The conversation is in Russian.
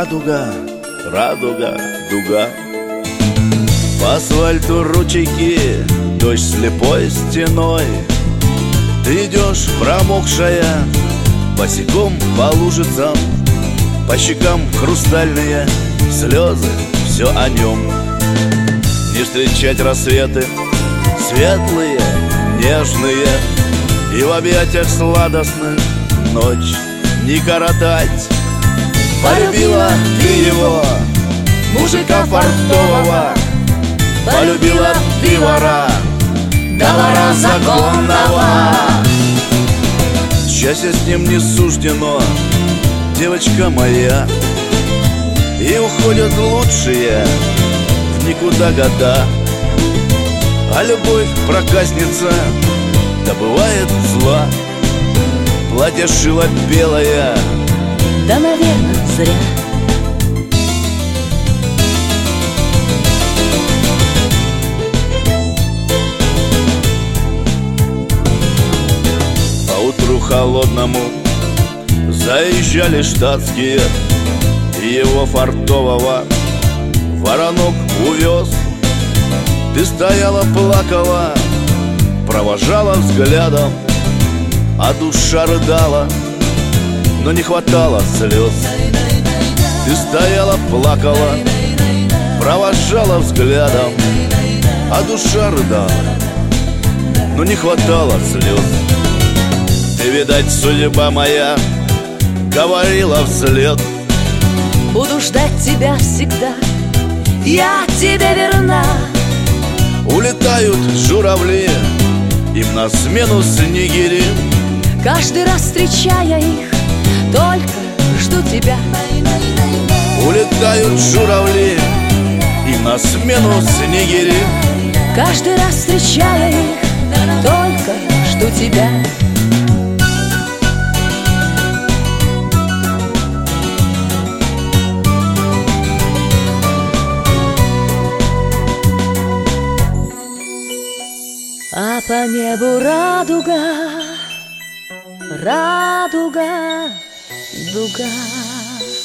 Радуга, радуга, дуга. По асфальту ручейки, дождь слепой стеной. Ты идешь промокшая, босиком по лужицам, по щекам хрустальные слезы, все о нем. Не встречать рассветы светлые, нежные, и в объятиях сладостных ночь не коротать. Полюбила ты его, мужика фартового, полюбила ты вора, да вора законного. Счастье с ним не суждено, девочка моя, и уходят лучшие в никуда года. А любовь проказница, да бывает зла. Платье шила белое, да, наверное, зря. По утру холодному заезжали штатские, и его фартового воронок увез. Ты стояла, плакала, провожала взглядом, а душа рыдала, но не хватало слез. Ты стояла, плакала, провожала взглядом, а душа рыдала, но не хватало слез. Ты, видать, судьба моя, говорила вслед: буду ждать тебя всегда, я тебе верна. Улетают журавли, им на смену снегири. Каждый раз встречая их, только жду тебя. Улетают журавли, им на смену снегири. Каждый раз встречая их, только жду тебя. А по небу радуга, радуга, дуга.